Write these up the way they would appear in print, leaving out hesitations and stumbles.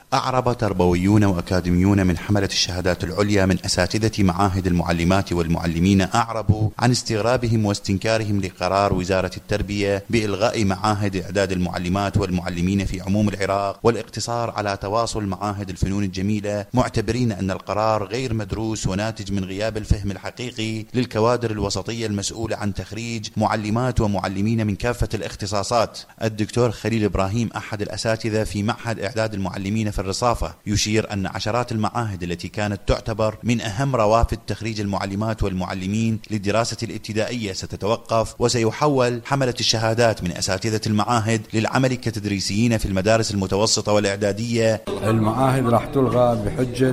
أعرب تربويون وأكاديميون من حملة الشهادات العليا من أساتذة معاهد المعلمات والمعلمين أعربوا عن استغرابهم واستنكارهم لقرار وزارة التربية بإلغاء معاهد إعداد المعلمات والمعلمين في عموم العراق والاقتصار على تواصل معاهد الفنون الجميلة، معتبرين أن القرار غير مدروس وناتج من غياب الفهم الحقيقي للكوادر الوسطية المسؤولة عن تخريج معلمات ومعلمين من كافة الاختصاصات. الدكتور خليل إبراهيم أحد الأساتذة في معهد إعداد المعلمين في الرصافة يشير أن عشرات المعاهد التي كانت تعتبر من أهم روافد تخريج المعلمات والمعلمين للدراسة الابتدائية ستتوقف، وسيحول حملة الشهادات من أساتذة المعاهد للعمل كتدريسيين في المدارس المتوسطة والإعدادية. المعاهد راح تلغى بحجة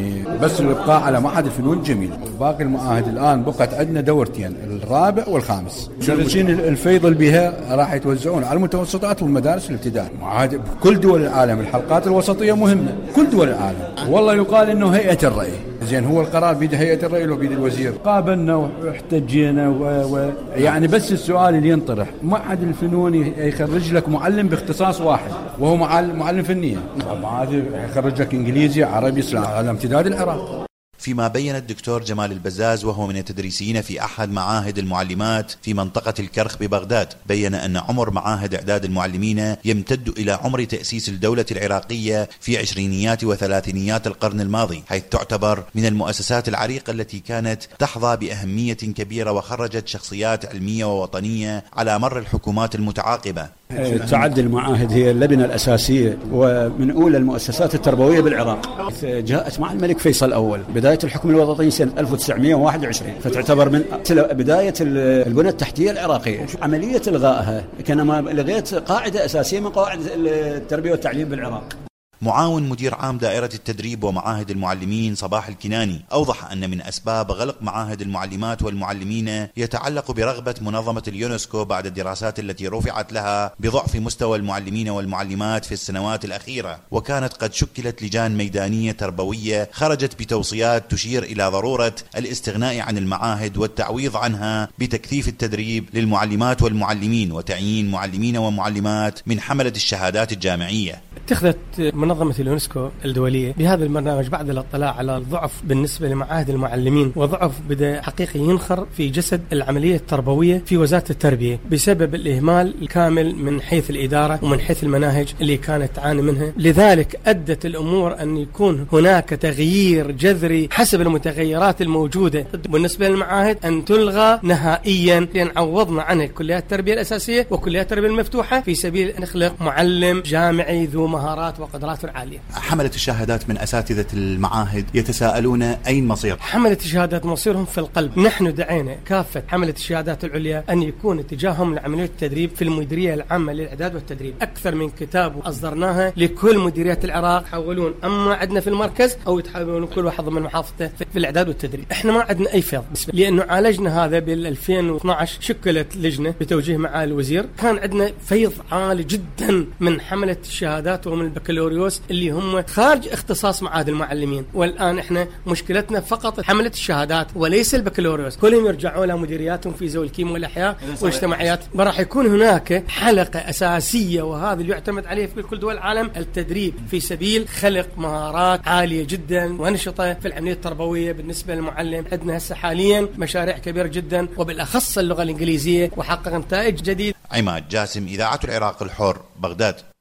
بس الإبقاء على معهد الفنون الجميلة، باقي المعاهد الآن بقت عندنا دورتين، الرابع والخامس. مدرسين الفيض بها راح يتوزعون على المتوسطات والمدارس الابتدائية. معاهد بكل دول العالم الحلقات الوسطية مهمة، كل دول العالم. والله يقال إنه هيئة الرأي، زين هو القرار بيد هيئة الرأي لو بيد الوزير. قابلنا واحتجينا يعني بس السؤال اللي ينطرح، معهد الفنون يخرج لك معلم باختصاص واحد وهو معلم فنية، معهد يخرج لك إنجليزي عربي إسلام على امتداد العراق. فيما بين الدكتور جمال البزاز وهو من التدريسيين في أحد معاهد المعلمات في منطقة الكرخ ببغداد، بين أن عمر معاهد إعداد المعلمين يمتد إلى عمر تأسيس الدولة العراقية في عشرينيات وثلاثينيات القرن الماضي، حيث تعتبر من المؤسسات العريقة التي كانت تحظى بأهمية كبيرة وخرجت شخصيات علمية ووطنية على مر الحكومات المتعاقبة. تعد المعاهد هي اللبنة الأساسية ومن أولى المؤسسات التربوية بالعراق. جاءت مع الملك فيصل الأول بداية الحكم الوطني سنة 1921، فتعتبر من بداية البنى التحتية العراقية. عملية إلغائها كانما لغيت قاعدة أساسية من قواعد التربية والتعليم بالعراق. معاون مدير عام دائرة التدريب ومعاهد المعلمين صباح الكناني أوضح أن من أسباب غلق معاهد المعلمات والمعلمين يتعلق برغبة منظمة اليونسكو بعد الدراسات التي رفعت لها بضعف مستوى المعلمين والمعلمات في السنوات الأخيرة، وكانت قد شكلت لجان ميدانية تربوية خرجت بتوصيات تشير إلى ضرورة الاستغناء عن المعاهد والتعويض عنها بتكثيف التدريب للمعلمات والمعلمين وتعيين معلمين ومعلمات من حملة الشهادات الجامعية. اتخذت منظمة اليونسكو الدولية بهذا البرنامج بعد الاطلاع على الضعف بالنسبة لمعاهد المعلمين، وضعف بدأ حقيقي ينخر في جسد العملية التربوية في وزارة التربية بسبب الإهمال الكامل من حيث الإدارة ومن حيث المناهج اللي كانت تعاني منها. لذلك أدت الأمور أن يكون هناك تغيير جذري حسب المتغيرات الموجودة بالنسبة للمعاهد، أن تلغى نهائيا، لأن عوضنا عنها كليات التربية الأساسية وكليات التربية المفتوحة في سبيل أن نخلق معلم جامعي ذو مهارات وقدرات عالية. حملة الشهادات من أساتذة المعاهد يتساءلون أين مصير؟ حملة الشهادات مصيرهم في القلب. نحن دعينا كافة حملة الشهادات العليا أن يكون اتجاههم لعملية التدريب في المديرية العامة للإعداد والتدريب. أكثر من كتاب أصدرناها لكل مديريات العراق، يحولون أما عندنا في المركز أو يتحولون كل واحد من محافظته في الإعداد والتدريب. إحنا ما عندنا أي فيض، لأنه عالجنا هذا بال 2012 شكلت لجنة بتوجيه معالي الوزير، كان عندنا فيض عالي جدا من حملة الشهادات ومن البكالوريوس اللي هم خارج اختصاص معاهد المعلمين. والآن احنا مشكلتنا فقط حملة الشهادات وليس البكالوريوس، كلهم يرجعوا إلى مديرياتهم في ذوي الكيمياء والأحياء والاجتماعيات. راح يكون هناك حلقة أساسية، وهذا اللي يعتمد عليه في كل دول العالم، التدريب في سبيل خلق مهارات عالية جدا ونشطة في العملية التربوية. بالنسبة للمعلم عندنا هسه حاليا مشاريع كبيرة جدا، وبالأخص اللغة الإنجليزية، وحقق نتائج جديدة. عماد جاسم، إذاعة العراق الحر، بغداد.